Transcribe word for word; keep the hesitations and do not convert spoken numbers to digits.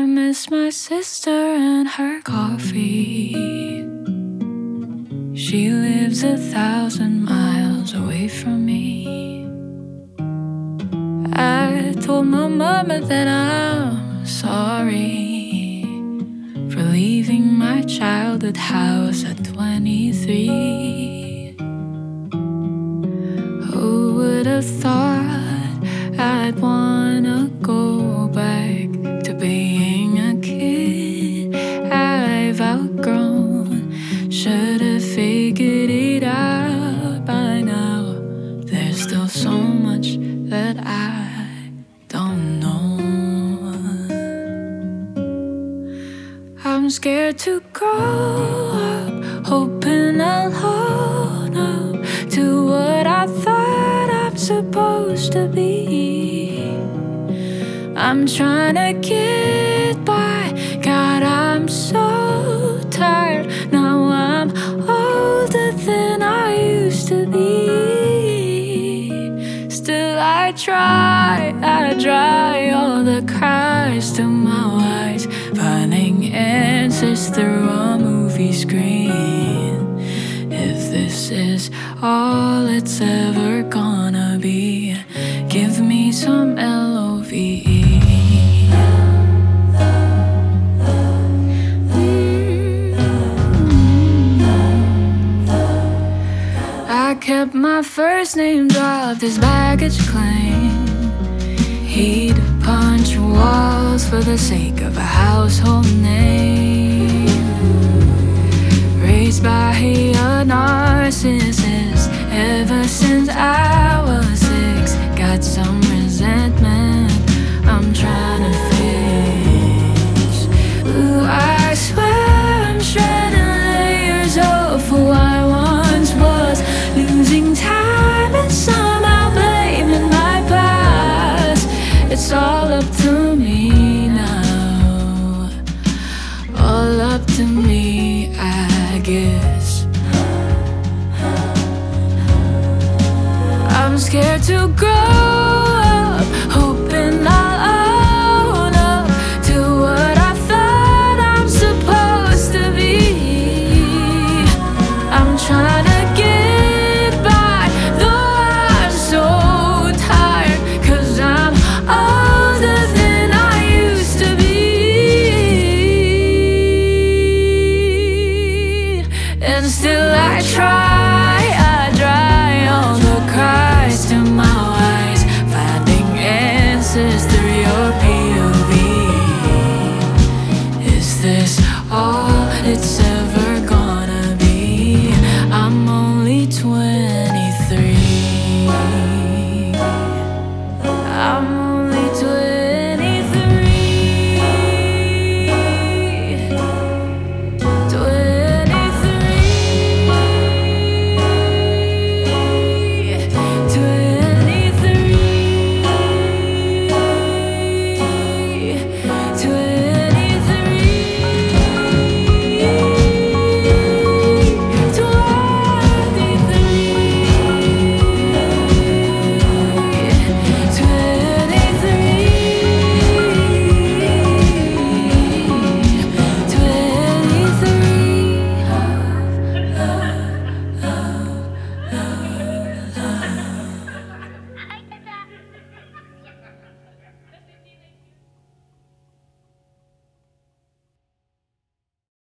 I miss my sister and her coffee. She lives a thousand miles away from me. I told my mama that I'm sorry for leaving my childhood house at twenty-three. Who would have thought I'd wanna go back to being a kid I've outgrown? Should've figured it out by now. There's still so much that I don't know. I'm scared to grow up, hoping I'll own up to what I thought I'm supposed to be. I'm trying to get by, God, I'm so tired. Now I'm older than I used to be. Still I try, I dry all the cries to my eyes, finding answers through a movie screen. If this is all it's ever gonna be, give me some L O V E. I kept my first name dropped as baggage claim. He'd punch walls for the sake of a household name. Raised by a narcissist ever since I was six. Got some